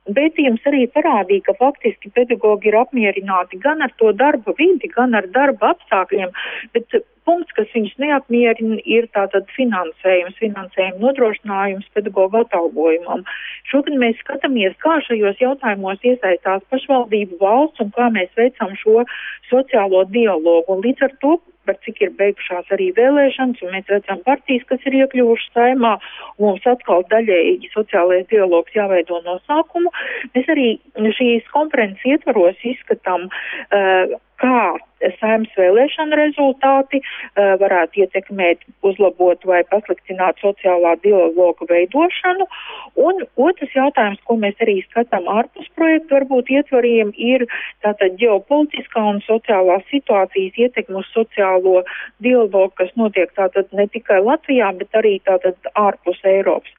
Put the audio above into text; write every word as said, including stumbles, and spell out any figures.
Un pētījums arī parādīja, ka faktiski pedagogi ir apmierināti gan ar to darba vidi, gan ar darba apstākļiem, bet punkts, kas viņus neapmierina, ir tātad finansējums, finansējuma nodrošinājums pedagogu atalgojumam. Šogad mēs skatāmies, kā šajos jautājumos iesaistās pašvaldību valsts un kā mēs veicam šo sociālo dialogu. Un līdz ar to, par cik ir beigušās arī vēlēšanas, un mēs redzam partijas, kas ir iekļuvušas saimā, un mums atkal daļēji sociālais dialogs jāveido no sākuma. Mēs arī šīs konferences ietvaros izskatām, uh, kā saimnes vēlēšana rezultāti uh, varētu ietekmēt, uzlabot vai pasliktināt sociālā dialoga veidošanu. Un otrs jautājums, ko mēs arī skatām ārpus projektu, varbūt ietvariem, ir tātad ģeopolitiskā un sociālā situācijas ietekme uz sociālo dialogu, kas notiek tātad ne tikai Latvijā, bet arī tātad ārpus Eiropas.